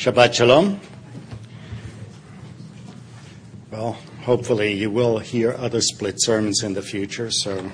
Shabbat Shalom. Well, hopefully you will hear other split sermons in the future, so...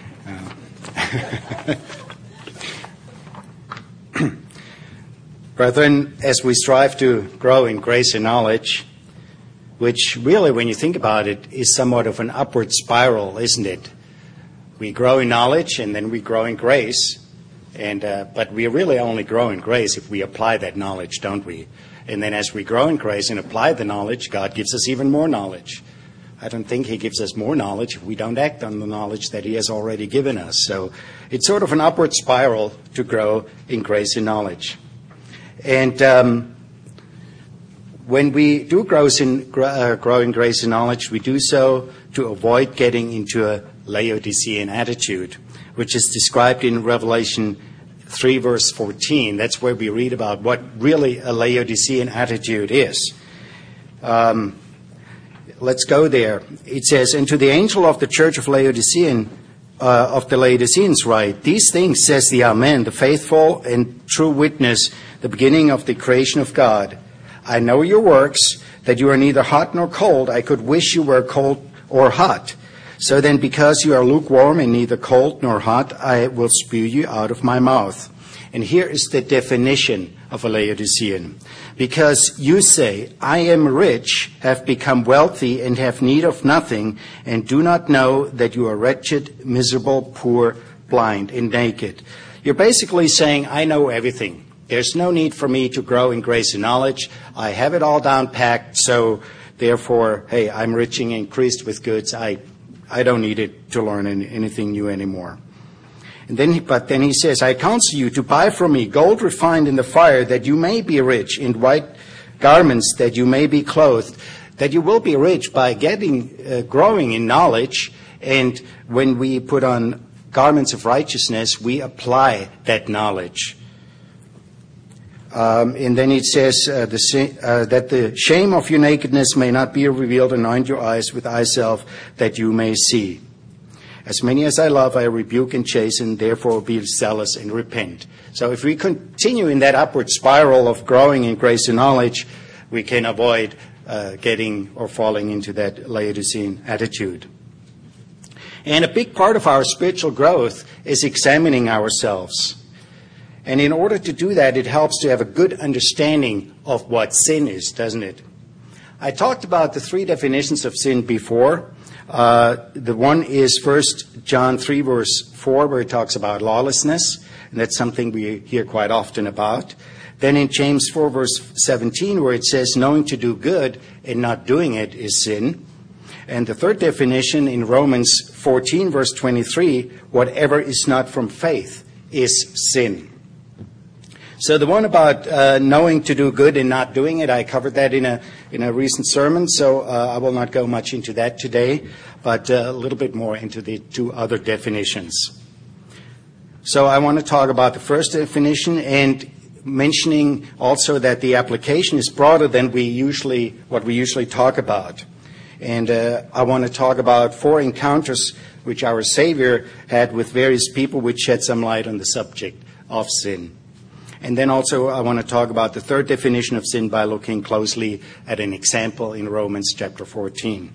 Brethren, as we strive to grow in grace and knowledge, which really, when you think about it, is somewhat of an upward spiral, isn't it? We grow in knowledge and then we grow in grace, but we really only grow in grace if we apply that knowledge, don't we? And then as we grow in grace and apply the knowledge, God gives us even more knowledge. I don't think He gives us more knowledge if we don't act on the knowledge that He has already given us. So it's sort of an upward spiral to grow in grace and knowledge. And when we do grow in grace and knowledge, we do so to avoid getting into a Laodicean attitude, which is described in Revelation 3, verse 14. That's where we read about what really a Laodicean attitude is. Let's go there. It says, "And to the angel of the church of the Laodiceans write, These things says the Amen, the faithful and true witness, the beginning of the creation of God. I know your works, that you are neither hot nor cold. I could wish you were cold or hot. So then, because you are lukewarm and neither cold nor hot, I will spew you out of my mouth." And here is the definition of a Laodicean. "Because you say, I am rich, have become wealthy, and have need of nothing, and do not know that you are wretched, miserable, poor, blind, and naked." You're basically saying, I know everything. There's no need for me to grow in grace and knowledge. I have it all down packed, so therefore, hey, I'm rich and increased with goods. I don't need it to learn anything new anymore. But then he says, "I counsel you to buy from me gold refined in the fire, that you may be rich, in white garments, that you may be clothed." That you will be rich by growing in knowledge, and when we put on garments of righteousness, we apply that knowledge. And then it says that the shame of your nakedness may not be revealed. Anoint your eyes with eye salve, that you may see. "As many as I love, I rebuke and chasten, therefore be zealous and repent." So if we continue in that upward spiral of growing in grace and knowledge, we can avoid getting or falling into that Laodicean attitude. And a big part of our spiritual growth is examining ourselves. And in order to do that, it helps to have a good understanding of what sin is, doesn't it? I talked about the three definitions of sin before. The one is 1 John 3, verse 4, where it talks about lawlessness, and that's something we hear quite often about. Then in James 4, verse 17, where it says, knowing to do good and not doing it is sin. And the third definition in Romans 14, verse 23, whatever is not from faith is sin. So the one about knowing to do good and not doing it, I covered that in a recent sermon, so I will not go much into that today, but a little bit more into the two other definitions. So I want to talk about the first definition, and mentioning also that the application is broader than what we usually talk about. And I want to talk about 4 encounters which our Savior had with various people, which shed some light on the subject of sin. And then also I want to talk about the third definition of sin by looking closely at an example in Romans chapter 14.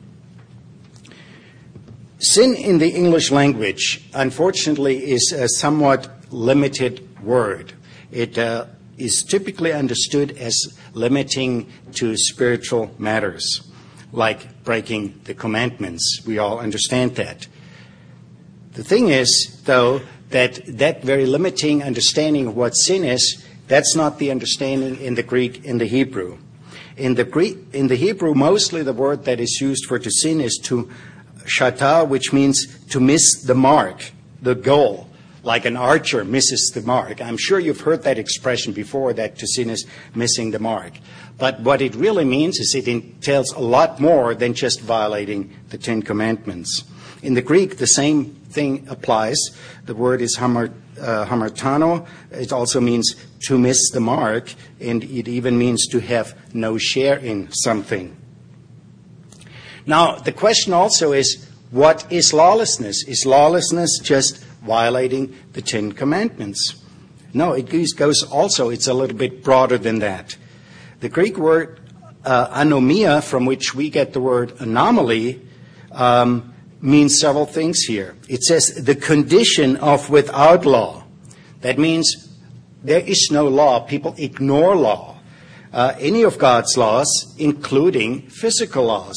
Sin in the English language, unfortunately, is a somewhat limited word. It is typically understood as limiting to spiritual matters, like breaking the commandments. We all understand that. The thing is, though, that very limiting understanding of what sin is, that's not the understanding in the Greek, in the Hebrew. In the Hebrew, mostly the word that is used for to sin is to shata, which means to miss the mark, the goal, like an archer misses the mark. I'm sure you've heard that expression before, that to sin is missing the mark. But what it really means is it entails a lot more than just violating the 10 Commandments. In the Greek, the same thing applies. The word is hamartano. It also means to miss the mark, and it even means to have no share in something. Now, the question also is, what is lawlessness? Is lawlessness just violating the 10 Commandments? No, it goes also, it's a little bit broader than that. The Greek word anomia, from which we get the word anomaly, means several things here. It says the condition of without law. That means there is no law. People ignore law. Any of God's laws, including physical laws.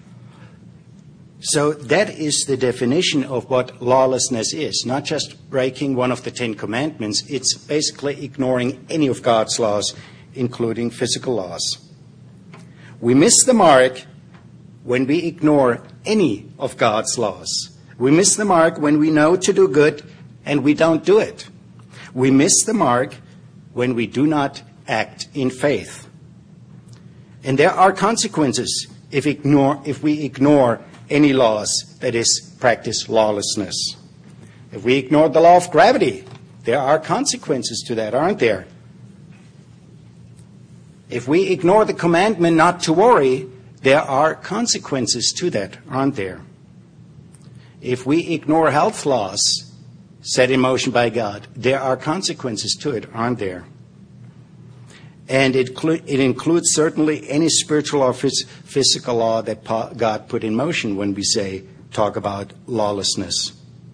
So that is the definition of what lawlessness is. Not just breaking one of the 10 Commandments. It's basically ignoring any of God's laws, including physical laws. We miss the mark when we ignore any of God's laws. We miss the mark when we know to do good and we don't do it. We miss the mark when we do not act in faith. And there are consequences if we ignore any laws, that is, practice lawlessness. If we ignore the law of gravity, there are consequences to that, aren't there? If we ignore the commandment not to worry, there are consequences to that, aren't there? If we ignore health laws set in motion by God, there are consequences to it, aren't there? And it includes certainly any spiritual or physical law that God put in motion when we talk about lawlessness.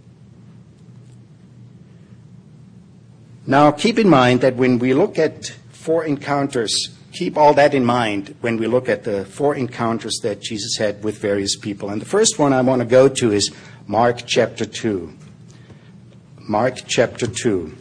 Now, keep in mind that when we look at 4 encounters, keep all that in mind when we look at the 4 encounters that Jesus had with various people. And the first one I want to go to is Mark chapter 2. Mark chapter 2.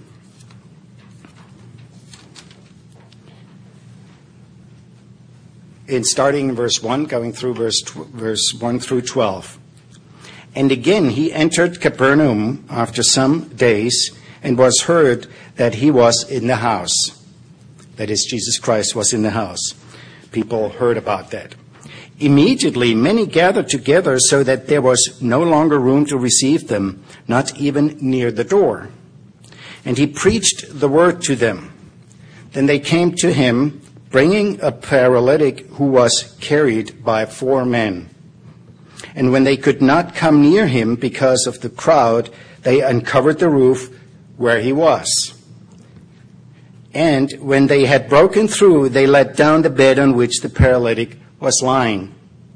In starting in verse 1, going through verse 1 through 12. And again he entered Capernaum after some days, and was heard that he was in the house. That is, Jesus Christ was in the house. People heard about that. Immediately many gathered together so that there was no longer room to receive them, not even near the door. And he preached the word to them. Then they came to him, bringing a paralytic who was carried by 4 men. And when they could not come near him because of the crowd, they uncovered the roof where he was. And when they had broken through, they let down the bed on which the paralytic was lying.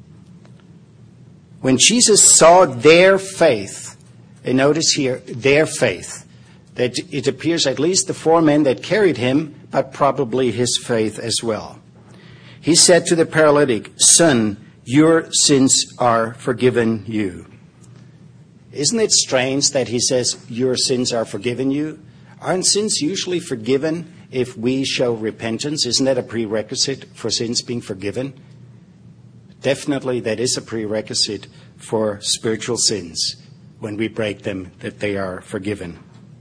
When Jesus saw their faith, and notice here, their faith, that it appears at least the 4 men that carried him, but probably his faith as well. He said to the paralytic, "Son, your sins are forgiven you." Isn't it strange that he says, "Your sins are forgiven you"? Aren't sins usually forgiven if we show repentance? Isn't that a prerequisite for sins being forgiven? Definitely that is a prerequisite for spiritual sins, when we break them, that they are forgiven.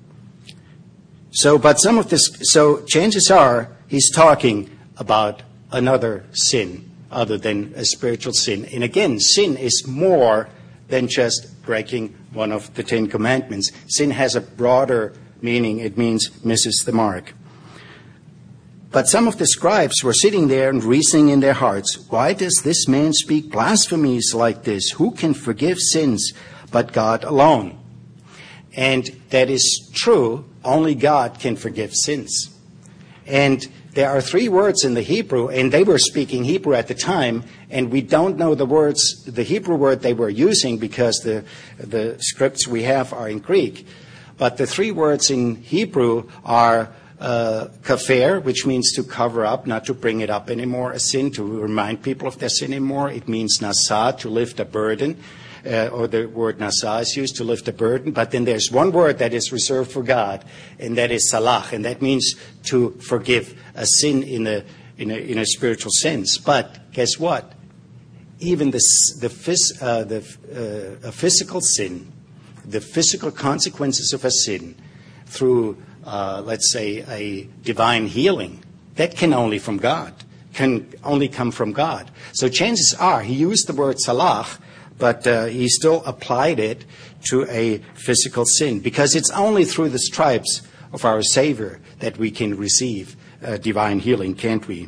So chances are he's talking about another sin other than a spiritual sin. And again, sin is more than just breaking one of the 10 Commandments. Sin has a broader meaning. It means misses the mark. But some of the scribes were sitting there and reasoning in their hearts, "Why does this man speak blasphemies like this? Who can forgive sins but God alone?" And that is true. Only God can forgive sins. And there are 3 words in the Hebrew, and they were speaking Hebrew at the time, and we don't know the Hebrew word they were using because the scripts we have are in Greek. But the 3 words in Hebrew are kafer, which means to cover up, not to bring it up anymore, a sin, to remind people of their sin anymore. It means nasa, to lift a burden. Or the word nasa is used to lift a burden. But then there's one word that is reserved for God, and that is salach, and that means to forgive a sin in a spiritual sense. But guess what? Even a physical sin, the physical consequences of a sin, through let's say a divine healing, that can only come from God. So chances are he used the word salach, but he still applied it to a physical sin, because it's only through the stripes of our Savior that we can receive divine healing, can't we?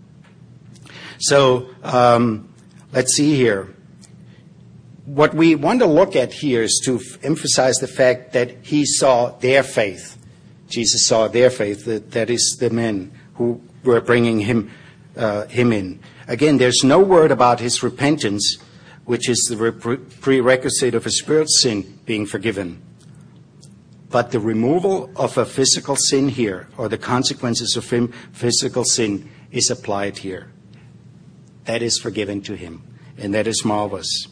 So let's see here. What we want to look at here is to emphasize the fact that he saw their faith. Jesus saw their faith, that is the men who were bringing him him in. Again, there's no word about his repentance, which is the prerequisite of a spiritual sin being forgiven. But the removal of a physical sin here, or the consequences of physical sin, is applied here. That is forgiven to him, and that is marvelous.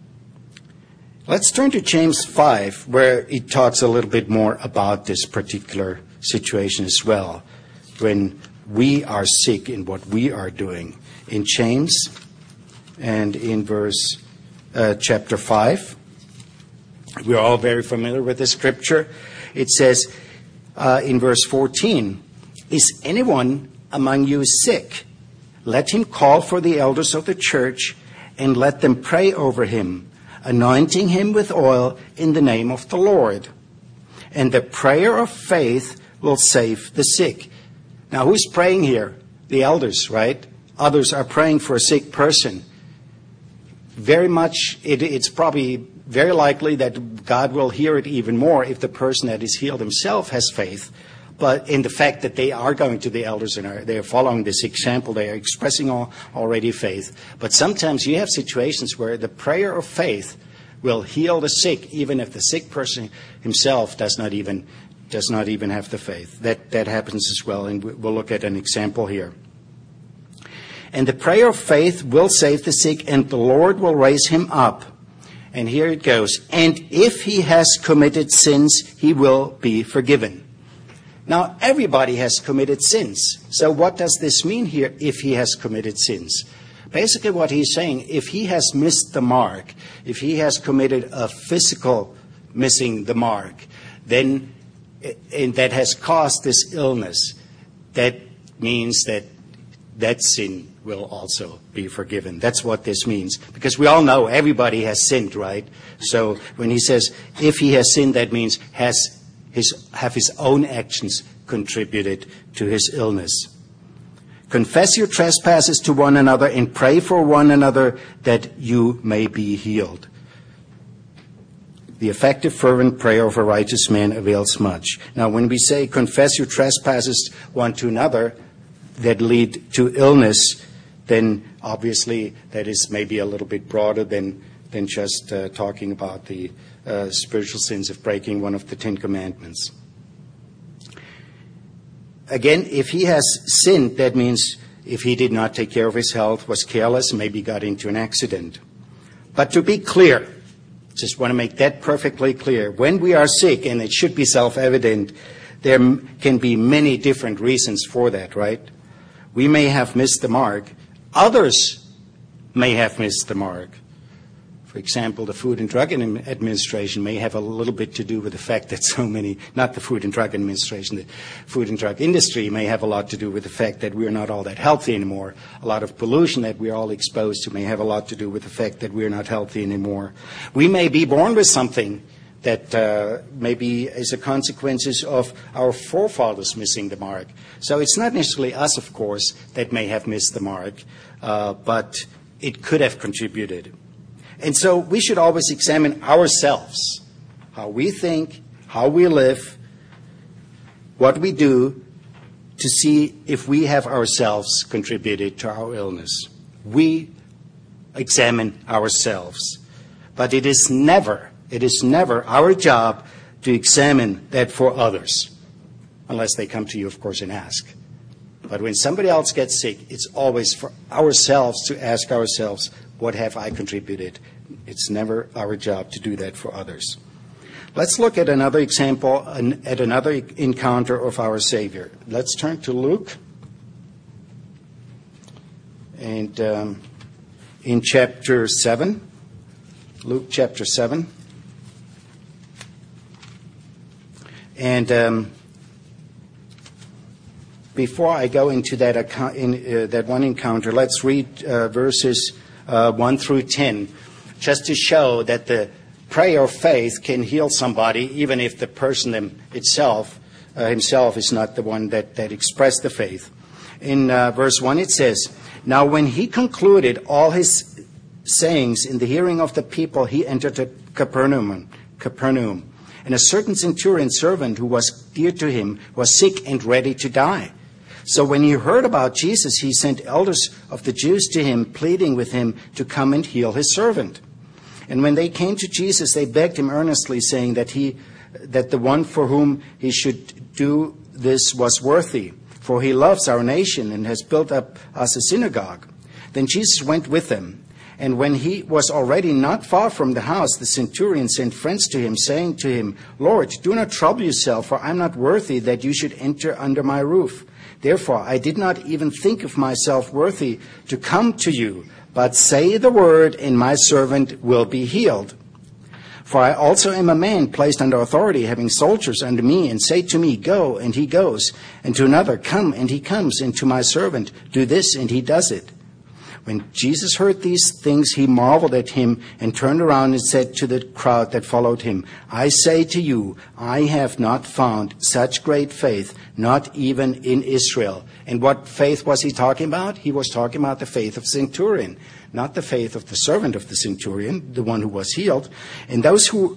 Let's turn to James 5, where it talks a little bit more about this particular situation as well, when we are sick in what we are doing. In James, and in chapter 5, we're all very familiar with the scripture. It says in verse 14, "Is anyone among you sick? Let him call for the elders of the church and let them pray over him, anointing him with oil in the name of the Lord. And the prayer of faith will save the sick." Now, who's praying here? The elders, right? Others are praying for a sick person. Very much, it's probably very likely that God will hear it even more if the person that is healed himself has faith. But in the fact that they are going to the elders and they're following this example, they are expressing already faith. But sometimes you have situations where the prayer of faith will heal the sick, even if the sick person himself does not even have the faith. That happens as well, and we'll look at an example here. "And the prayer of faith will save the sick, and the Lord will raise him up." And here it goes. "And if he has committed sins, he will be forgiven." Now, everybody has committed sins. So what does this mean here, if he has committed sins? Basically what he's saying, if he has missed the mark, if he has committed a physical missing the mark, then and that has caused this illness, that means that sin will also be forgiven. That's what this means. Because we all know everybody has sinned, right? So when he says, if he has sinned, that means have his own actions contributed to his illness. "Confess your trespasses to one another and pray for one another that you may be healed. The effective, fervent prayer of a righteous man avails much." Now, when we say confess your trespasses one to another that lead to illness, then obviously that is maybe a little bit broader than just talking about the spiritual sins of breaking one of the 10 Commandments. Again, if he has sinned, that means if he did not take care of his health, was careless, maybe got into an accident. But to be clear, just want to make that perfectly clear. When we are sick, and it should be self-evident, there can be many different reasons for that, right? We may have missed the mark. Others may have missed the mark. For example, the Food and Drug Administration may have a little bit to do with the fact that so many, not the Food and Drug Administration, the food and drug industry may have a lot to do with the fact that we're not all that healthy anymore. A lot of pollution that we're all exposed to may have a lot to do with the fact that we're not healthy anymore. We may be born with something that maybe is a consequences of our forefathers missing the mark. So it's not necessarily us, of course, that may have missed the mark, but it could have contributed. And so we should always examine ourselves, how we think, how we live, what we do, to see if we have ourselves contributed to our illness. We examine ourselves. But it is never our job to examine that for others, unless they come to you, of course, and ask. But when somebody else gets sick, it's always for ourselves to ask ourselves, what have I contributed? It's never our job to do that for others. Let's look at another example, at another encounter of our Savior. Let's turn to Luke. And in chapter 7, Luke chapter 7. And before I go into that one encounter, let's read verses 1 through 10, just to show that the prayer of faith can heal somebody, even if the person himself is not the one that expressed the faith. In verse 1 it says, "Now when he concluded all his sayings in the hearing of the people, he entered Capernaum. And a certain centurion servant who was dear to him was sick and ready to die. So when he heard about Jesus, he sent elders of the Jews to him, pleading with him to come and heal his servant. And when they came to Jesus, they begged him earnestly, saying that the one for whom he should do this was worthy, for he loves our nation and has built up us a synagogue. Then Jesus went with them. And when he was already not far from the house, the centurion sent friends to him, saying to him, Lord, do not trouble yourself, for I am not worthy that you should enter under my roof. Therefore, I did not even think of myself worthy to come to you, but say the word, and my servant will be healed. For I also am a man placed under authority, having soldiers under me, and say to me, go, and he goes, and to another, come, and he comes, and to my servant, do this, and he does it. When Jesus heard these things, he marveled at him and turned around and said to the crowd that followed him, I say to you, I have not found such great faith, not even in Israel. And what faith was he talking about? He was talking about the faith of the centurion, not the faith of the servant of the centurion, the one who was healed. And those who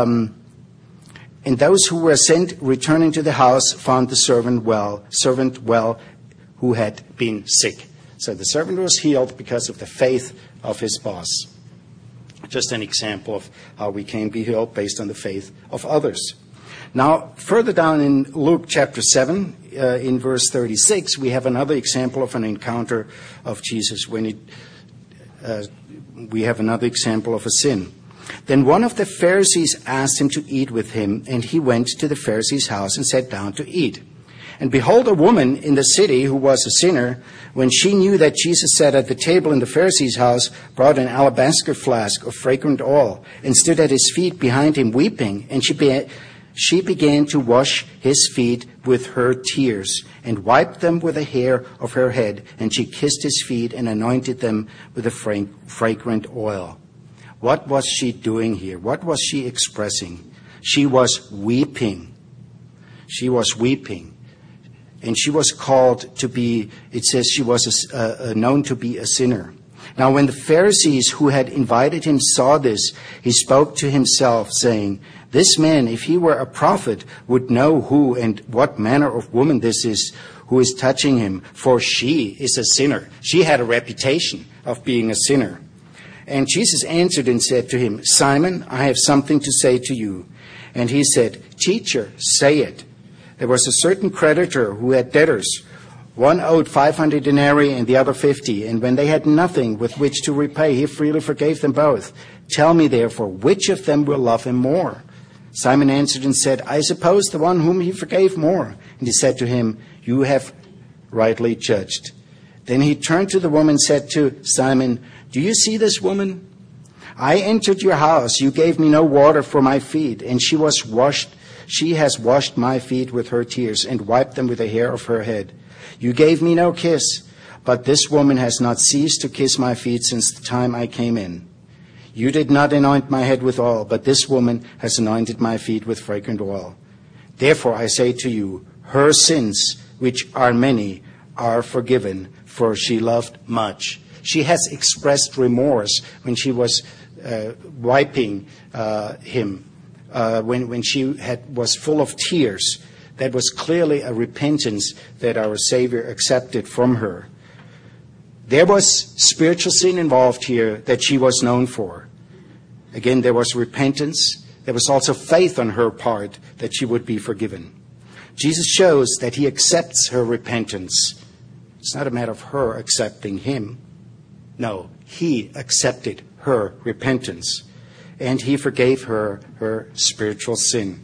were sent returning to the house found the servant well who had been sick. So the servant was healed because of the faith of his boss. Just an example of how we can be healed based on the faith of others. Now, further down in Luke chapter 7, in verse 36, we have another example of an encounter of Jesus we have another example of a sin. Then one of the Pharisees asked him to eat with him, and he went to the Pharisee's house and sat down to eat. And behold, a woman in the city who was a sinner, when she knew that Jesus sat at the table in the Pharisee's house, brought an alabaster flask of fragrant oil and stood at his feet behind him weeping. And she began to wash his feet with her tears and wiped them with the hair of her head. And she kissed his feet and anointed them with the fragrant oil. What was she doing here? What was she expressing? She was weeping. She was weeping. And she was called to be, it says she was known to be a sinner. Now when the Pharisees who had invited him saw this, he spoke to himself, saying, this man, if he were a prophet, would know who and what manner of woman this is who is touching him, for she is a sinner. She had a reputation of being a sinner. And Jesus answered and said to him, Simon, I have something to say to you. And he said, Teacher, say it. There was a certain creditor who had debtors. One owed 500 denarii and the other 50. And when they had nothing with which to repay, he freely forgave them both. Tell me, therefore, which of them will love him more? Simon answered and said, I suppose the one whom he forgave more. And he said to him, You have rightly judged. Then he turned to the woman and said to Simon, Do you see this woman? I entered your house. You gave me no water for my feet, and she has washed my feet with her tears and wiped them with the hair of her head. You gave me no kiss, but this woman has not ceased to kiss my feet since the time I came in. You did not anoint my head with oil, but this woman has anointed my feet with fragrant oil. Therefore I say to you, her sins, which are many, are forgiven, for she loved much. She has expressed remorse when she was wiping him. When she was full of tears, that was clearly a repentance that our Savior accepted from her. There was spiritual sin involved here that she was known for. Again, there was repentance. There was also faith on her part that she would be forgiven. Jesus shows that he accepts her repentance. It's not a matter of her accepting him. No, he accepted her repentance. And he forgave her her spiritual sin.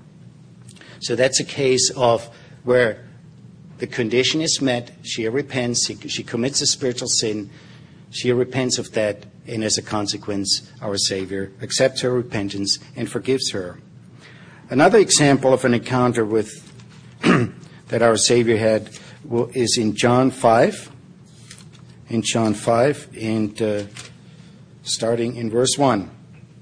So that's a case of where the condition is met, she repents, she commits a spiritual sin, she repents of that, and as a consequence, our Savior accepts her repentance and forgives her. Another example of an encounter with that our Savior had is in John 5. In John 5, and starting in verse 1.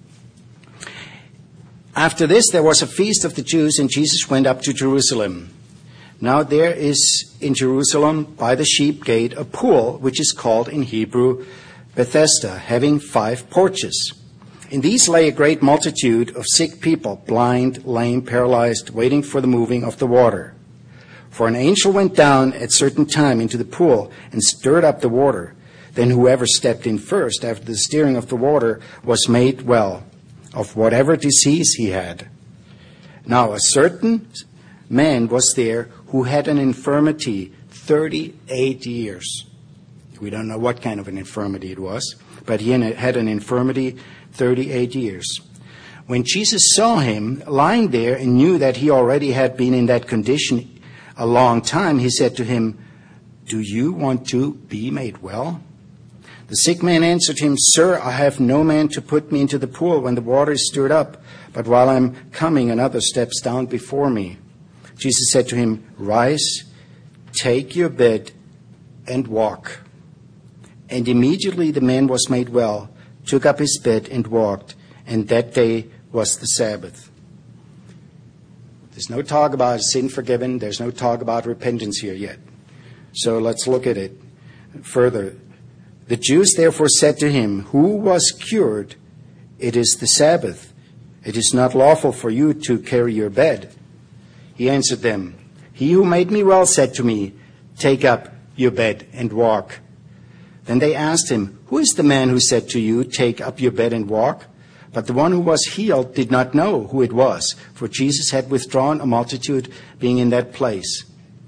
After this, there was a feast of the Jews, and Jesus went up to Jerusalem. Now there is in Jerusalem by the sheep gate a pool, which is called in Hebrew Bethesda, having 5 porches. In these lay a great multitude of sick people, blind, lame, paralyzed, waiting for the moving of the water. For an angel went down at a certain time into the pool and stirred up the water. Then whoever stepped in first after the stirring of the water was made well of whatever disease he had. Now a certain man was there who had an infirmity 38 years. We don't know what kind of an infirmity it was, but he had an infirmity 38 years. When Jesus saw him lying there and knew that he already had been in that condition a long time, he said to him, "Do you want to be made well?" The sick man answered him, "Sir, I have no man to put me into the pool when the water is stirred up, but while I'm coming, another steps down before me." Jesus said to him, "Rise, take your bed, and walk." And immediately the man was made well, took up his bed and walked, and that day was the Sabbath. There's no talk about sin forgiven. There's no talk about repentance here yet. So let's look at it further. The Jews therefore said to him, "Who was cured? It is the Sabbath. It is not lawful for you to carry your bed." He answered them, "He who made me well said to me, 'Take up your bed and walk.'" Then they asked him, "Who is the man who said to you, 'Take up your bed and walk'?" But the one who was healed did not know who it was, for Jesus had withdrawn a multitude being in that place.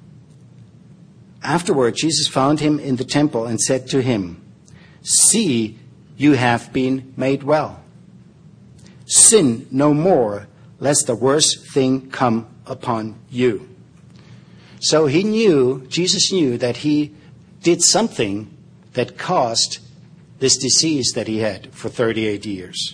Afterward, Jesus found him in the temple and said to him, "See, you have been made well. Sin no more, lest the worst thing come upon you." So Jesus knew that he did something that caused this disease that he had for 38 years.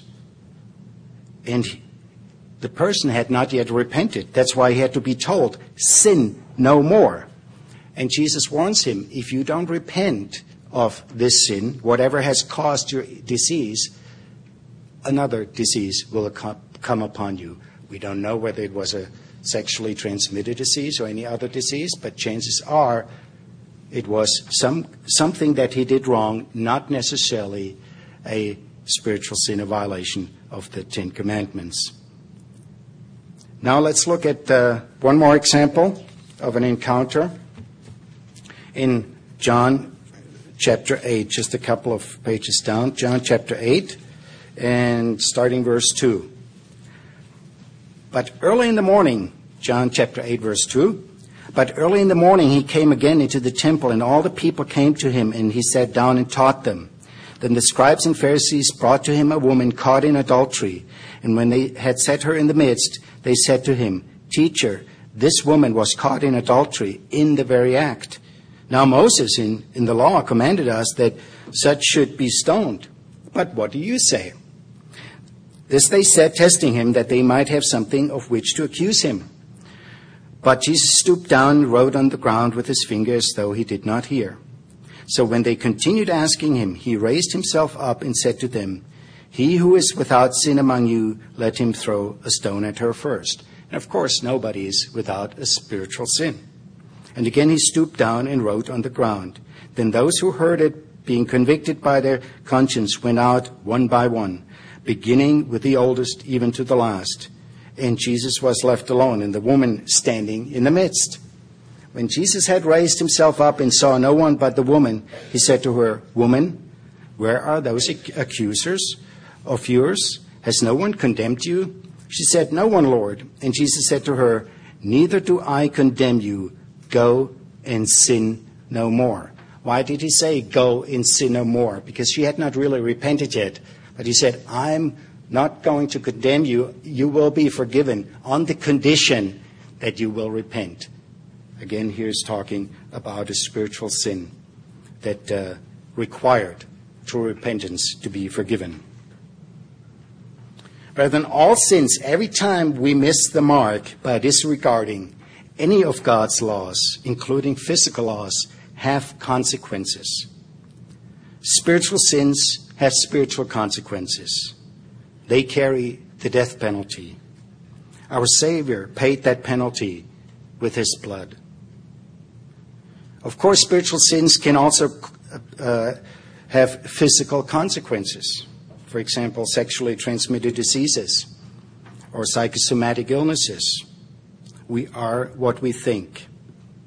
And the person had not yet repented. That's why he had to be told, "Sin no more." And Jesus warns him, if you don't repent of this sin, whatever has caused your disease, another disease will come upon you. We don't know whether it was a sexually transmitted disease or any other disease, but chances are it was something that he did wrong, not necessarily a spiritual sin, a violation of the Ten Commandments. Now let's look at one more example of an encounter in John chapter 8, just a couple of pages down. John chapter 8, and starting verse 2. But early in the morning, John chapter 8, verse 2, "But early in the morning he came again into the temple, and all the people came to him, and he sat down and taught them. Then the scribes and Pharisees brought to him a woman caught in adultery. And when they had set her in the midst, they said to him, 'Teacher, this woman was caught in adultery in the very act. Now Moses in the law commanded us that such should be stoned. But what do you say?' This they said, testing him, that they might have something of which to accuse him. But Jesus stooped down and wrote on the ground with his finger as though he did not hear. So when they continued asking him, he raised himself up and said to them, 'He who is without sin among you, let him throw a stone at her first.' And of course, nobody is without a spiritual sin. And again he stooped down and wrote on the ground. Then those who heard it, being convicted by their conscience, went out one by one, beginning with the oldest even to the last. And Jesus was left alone, and the woman standing in the midst. When Jesus had raised himself up and saw no one but the woman, he said to her, 'Woman, where are those accusers of yours? Has no one condemned you?' She said, 'No one, Lord.' And Jesus said to her, 'Neither do I condemn you. Go and sin no more.'" Why did he say, "Go and sin no more"? Because she had not really repented yet. But he said, "I'm not going to condemn you. You will be forgiven on the condition that you will repent." Again, here's talking about a spiritual sin that required true repentance to be forgiven. Rather than all sins, every time we miss the mark by disregarding any of God's laws, including physical laws, have consequences. Spiritual sins have spiritual consequences. They carry the death penalty. Our Savior paid that penalty with his blood. Of course, spiritual sins can also have physical consequences. For example, sexually transmitted diseases or psychosomatic illnesses. We are what we think.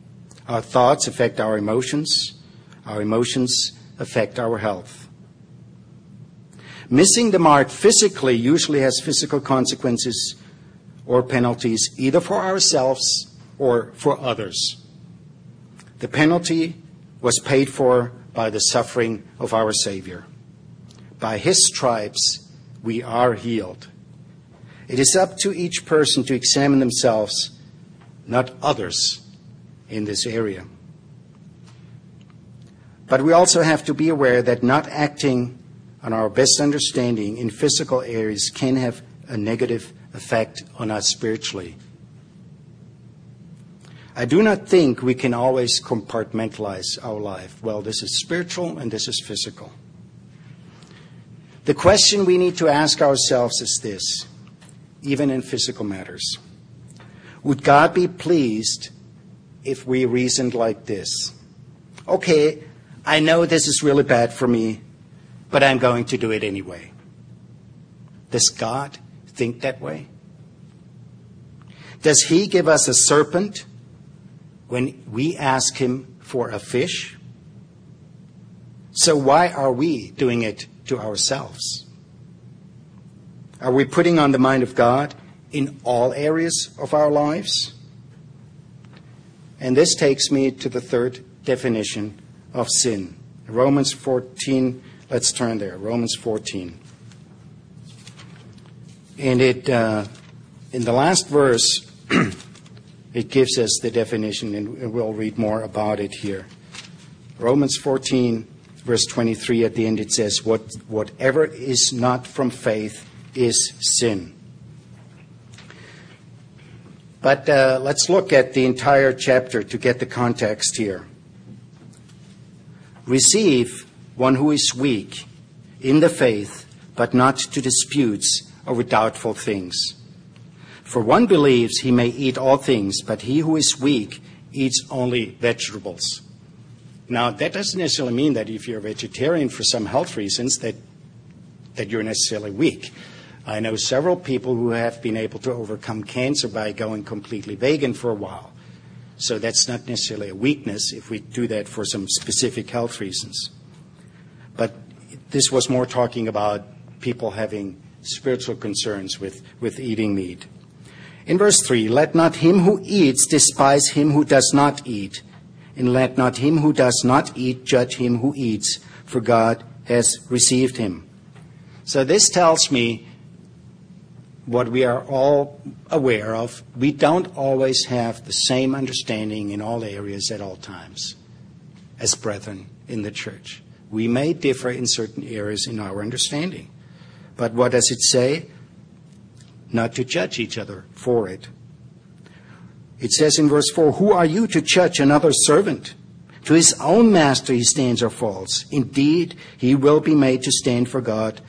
Our thoughts affect our emotions affect our health. Missing the mark physically usually has physical consequences or penalties, either for ourselves or for others. The penalty was paid for by the suffering of our Savior. By his stripes, we are healed. It is up to each person to examine themselves, not others, in this area. But we also have to be aware that not acting on our best understanding in physical areas can have a negative effect on us spiritually. I do not think we can always compartmentalize our life. Well, this is spiritual and this is physical. The question we need to ask ourselves is this, even in physical matters. Would God be pleased if we reasoned like this? Okay, I know this is really bad for me, but I'm going to do it anyway. Does God think that way? Does he give us a serpent when we ask him for a fish? So why are we doing it to ourselves? Are we putting on the mind of God in all areas of our lives? And this takes me to the third definition of sin. Romans 14, let's turn there. Romans 14. And in the last verse, it gives us the definition, and we'll read more about it here. Romans 14, verse 23, at the end it says, whatever is not from faith is sin. But let's look at the entire chapter to get the context here. Receive one who is weak in the faith, but not to disputes over doubtful things. For one believes he may eat all things, but he who is weak eats only vegetables. Now, that doesn't necessarily mean that if you're a vegetarian for some health reasons that you're necessarily weak. I know several people who have been able to overcome cancer by going completely vegan for a while. So that's not necessarily a weakness if we do that for some specific health reasons. But this was more talking about people having spiritual concerns with eating meat. In verse 3, let not him who eats despise him who does not eat, and let not him who does not eat judge him who eats, for God has received him. So this tells me what we are all aware of. We don't always have the same understanding in all areas at all times as brethren in the church. We may differ in certain areas in our understanding. But what does it say? Not to judge each other for it. It says in verse 4, who are you to judge another servant? To his own master he stands or falls. Indeed, he will be made to stand for God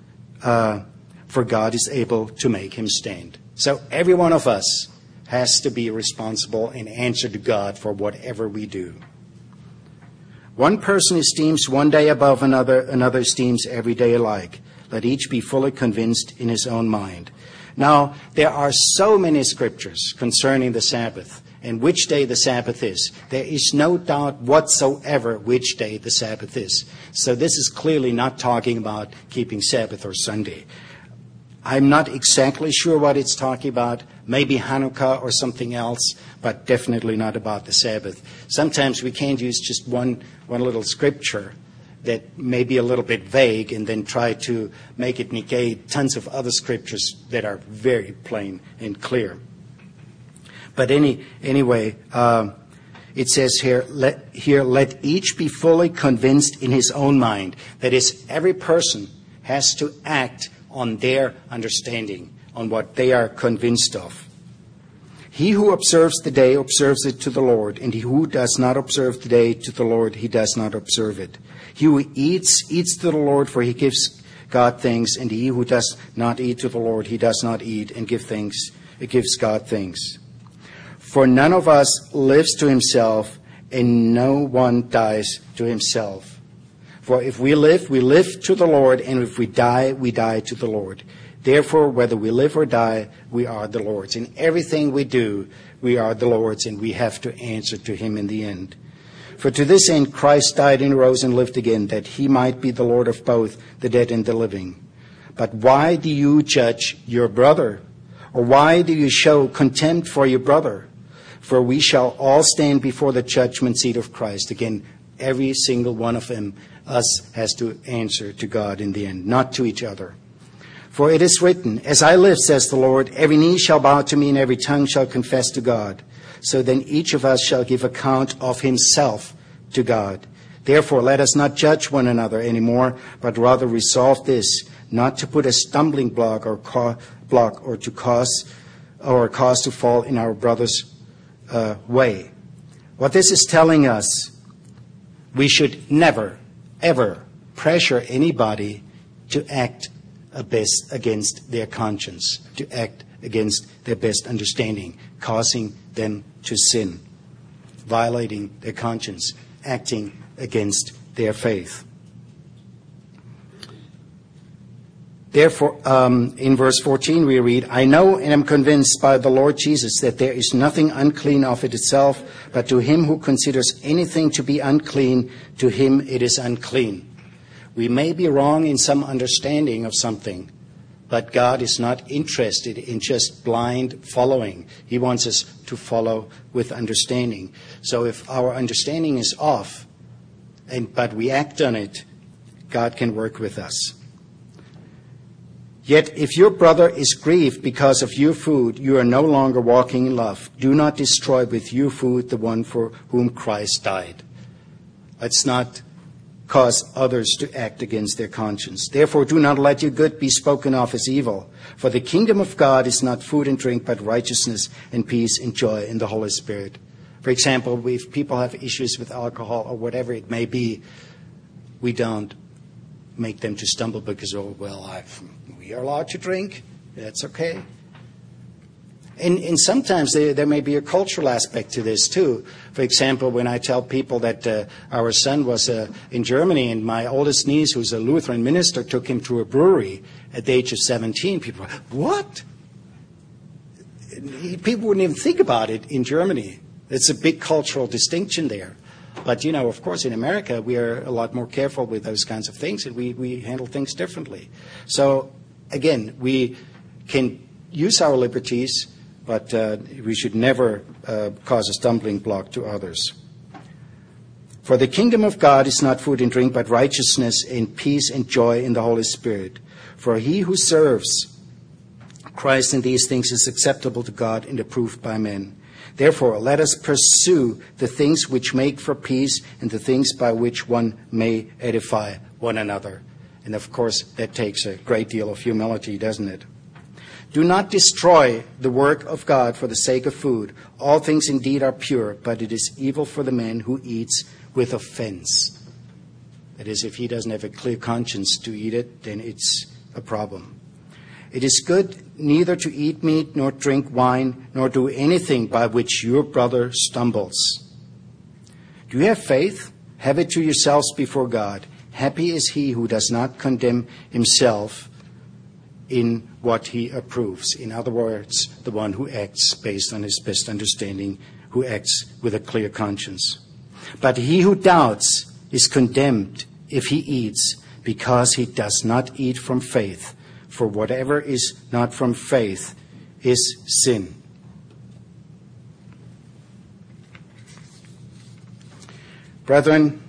is able to make him stand. So every one of us has to be responsible and answer to God for whatever we do. One person esteems one day above another esteems every day alike. Let each be fully convinced in his own mind. Now, there are so many scriptures concerning the Sabbath and which day the Sabbath is. There is no doubt whatsoever which day the Sabbath is. So this is clearly not talking about keeping Sabbath or Sunday. I'm not exactly sure what it's talking about. Maybe Hanukkah or something else, but definitely not about the Sabbath. Sometimes we can't use just one little scripture that may be a little bit vague and then try to make it negate tons of other scriptures that are very plain and clear. But anyway, it says here, let each be fully convinced in his own mind. That is, every person has to act on their understanding, on what they are convinced of. He who observes the day observes it to the Lord, and he who does not observe the day to the Lord, he does not observe it. He who eats to the Lord, for he gives God thanks, and he who does not eat to the Lord, he does not eat and gives God thanks. For none of us lives to himself, and no one dies to himself. For if we live to the Lord, and if we die to the Lord. Therefore, whether we live or die, we are the Lord's. In everything we do, we are the Lord's, and we have to answer to him in the end. For to this end Christ died and rose and lived again, that he might be the Lord of both the dead and the living. But why do you judge your brother? Or why do you show contempt for your brother? For we shall all stand before the judgment seat of Christ. Again, every single one of us has to answer to God in the end, not to each other. For it is written, as I live, says the Lord, every knee shall bow to me and every tongue shall confess to God. So then each of us shall give account of himself to God. Therefore, let us not judge one another anymore, but rather resolve this, not to put a stumbling block or to cause to fall in our brother's way. What this is telling us, we should never, ever pressure anybody to act against their conscience, to act against their best understanding, causing them to sin, violating their conscience, acting against their faith. Therefore, in verse 14 we read, I know and am convinced by the Lord Jesus that there is nothing unclean of it itself, but to him who considers anything to be unclean, to him it is unclean. We may be wrong in some understanding of something, but God is not interested in just blind following. He wants us to follow with understanding. So if our understanding is off, but we act on it, God can work with us. Yet if your brother is grieved because of your food, you are no longer walking in love. Do not destroy with your food the one for whom Christ died. Let's not cause others to act against their conscience. Therefore, do not let your good be spoken of as evil. For the kingdom of God is not food and drink, but righteousness and peace and joy in the Holy Spirit. For example, if people have issues with alcohol or whatever it may be, we don't make them to stumble because, we are allowed to drink. That's okay. And sometimes there may be a cultural aspect to this too. For example, when I tell people that our son was in Germany and my oldest niece, who's a Lutheran minister, took him to a brewery at the age of 17, people are, what? People wouldn't even think about it in Germany. It's a big cultural distinction there. But, of course, in America, we are a lot more careful with those kinds of things, and we handle things differently. So, again, we can use our liberties, but we should never cause a stumbling block to others. For the kingdom of God is not food and drink, but righteousness and peace and joy in the Holy Spirit. For he who serves Christ in these things is acceptable to God and approved by men. Therefore, let us pursue the things which make for peace and the things by which one may edify one another. And of course, that takes a great deal of humility, doesn't it? Do not destroy the work of God for the sake of food. All things indeed are pure, but it is evil for the man who eats with offense. That is, if he doesn't have a clear conscience to eat it, then it's a problem. It is good neither to eat meat, nor drink wine, nor do anything by which your brother stumbles. Do you have faith? Have it to yourselves before God. Happy is he who does not condemn himself in what he approves. In other words, the one who acts based on his best understanding, who acts with a clear conscience. But he who doubts is condemned if he eats, because he does not eat from faith. For whatever is not from faith is sin. Brethren,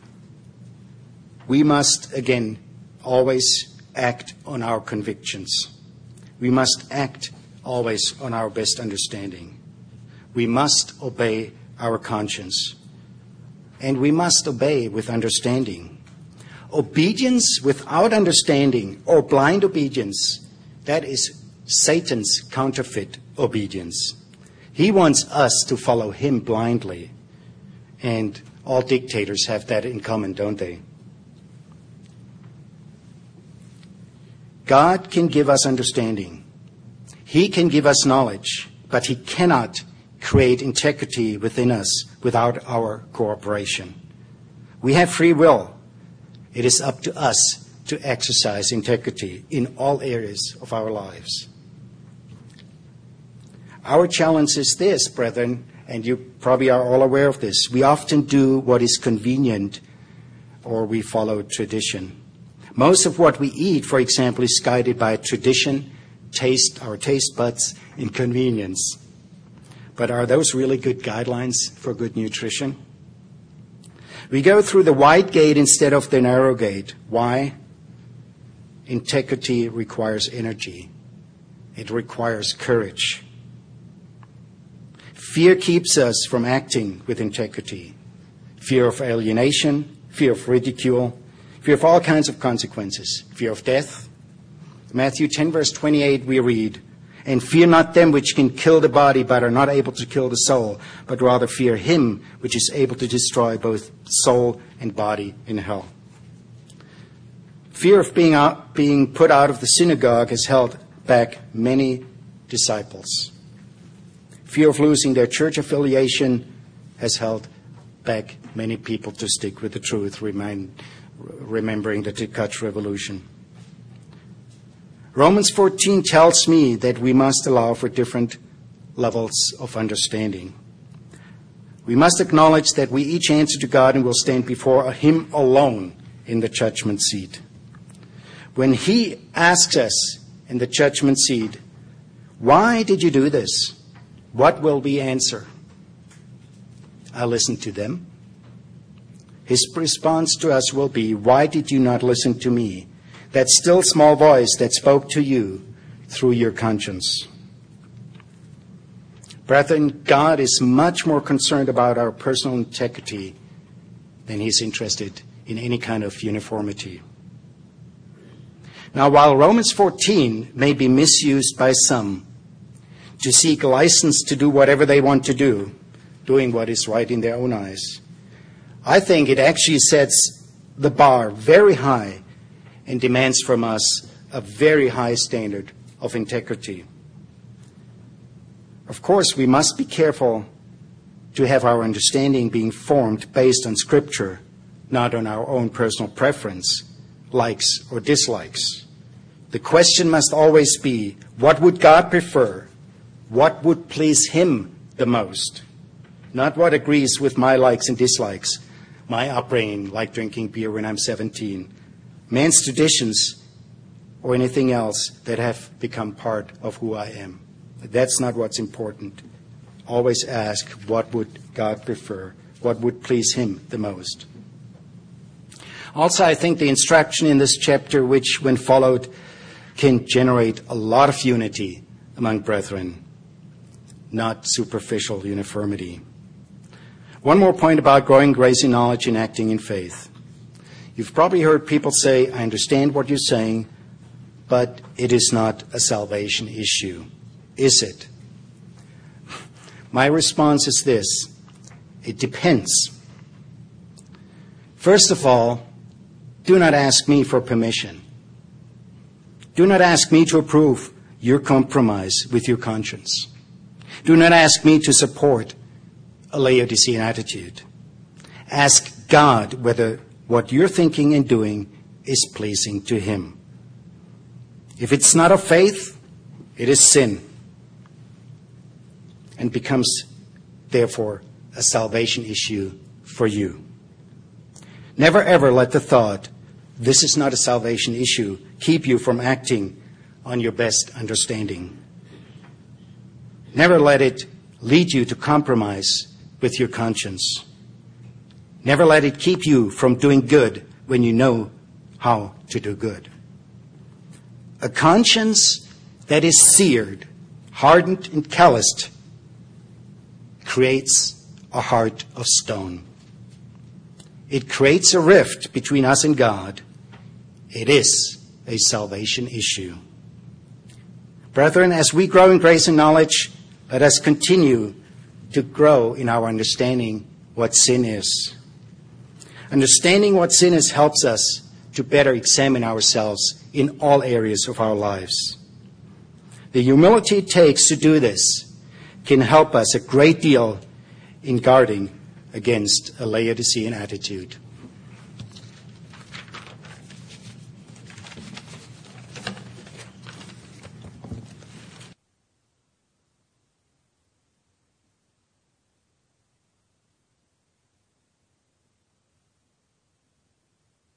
we must, again, always act on our convictions. We must act always on our best understanding. We must obey our conscience. And we must obey with understanding. Obedience without understanding, or blind obedience, that is Satan's counterfeit obedience. He wants us to follow him blindly. And all dictators have that in common, don't they? God can give us understanding. He can give us knowledge, but he cannot create integrity within us without our cooperation. We have free will. It is up to us to exercise integrity in all areas of our lives. Our challenge is this, brethren, and you probably are all aware of this. We often do what is convenient, or we follow tradition. Most of what we eat, for example, is guided by tradition, our taste buds, and convenience. But are those really good guidelines for good nutrition? We go through the wide gate instead of the narrow gate. Why? Integrity requires energy. It requires courage. Fear keeps us from acting with integrity. Fear of alienation, fear of ridicule, fear of all kinds of consequences, fear of death. Matthew 10, verse 28, we read, "And fear not them which can kill the body, but are not able to kill the soul, but rather fear him which is able to destroy both soul and body in hell." Fear of being put out of the synagogue has held back many disciples. Fear of losing their church affiliation has held back many people to stick with the truth, remembering the Dutch Revolution. Romans 14 tells me that we must allow for different levels of understanding. We must acknowledge that we each answer to God and will stand before Him alone in the judgment seat. When He asks us in the judgment seat, "Why did you do this?" what will we answer? I listened to them. His response to us will be, "Why did you not listen to me? That still small voice that spoke to you through your conscience." Brethren, God is much more concerned about our personal integrity than He's interested in any kind of uniformity. Now, while Romans 14 may be misused by some to seek license to do whatever they want to do, doing what is right in their own eyes, I think it actually sets the bar very high and demands from us a very high standard of integrity. Of course, we must be careful to have our understanding being formed based on Scripture, not on our own personal preference, likes or dislikes. The question must always be, what would God prefer? What would please Him the most? Not what agrees with my likes and dislikes, my upbringing, like drinking beer when I'm 17, man's traditions, or anything else that have become part of who I am. That's not what's important. Always ask, what would God prefer? What would please Him the most? Also, I think the instruction in this chapter, which when followed, can generate a lot of unity among brethren, not superficial uniformity. One more point about growing grace in knowledge and acting in faith. You've probably heard people say, "I understand what you're saying, but it is not a salvation issue." Is it? My response is this: it depends. First of all, do not ask me for permission. Do not ask me to approve your compromise with your conscience. Do not ask me to support a Laodicean attitude. Ask God whether what you're thinking and doing is pleasing to Him. If it's not of faith, it is sin, and becomes, therefore, a salvation issue for you. Never ever let the thought, "This is not a salvation issue," keep you from acting on your best understanding. Never let it lead you to compromise with your conscience. Never let it keep you from doing good when you know how to do good. A conscience that is seared, hardened, and calloused creates a heart of stone. It creates a rift between us and God. It is a salvation issue. Brethren, as we grow in grace and knowledge, let us continue to grow in our understanding what sin is. Understanding what sin is helps us to better examine ourselves in all areas of our lives. The humility it takes to do this can help us a great deal in guarding against a Laodicean attitude.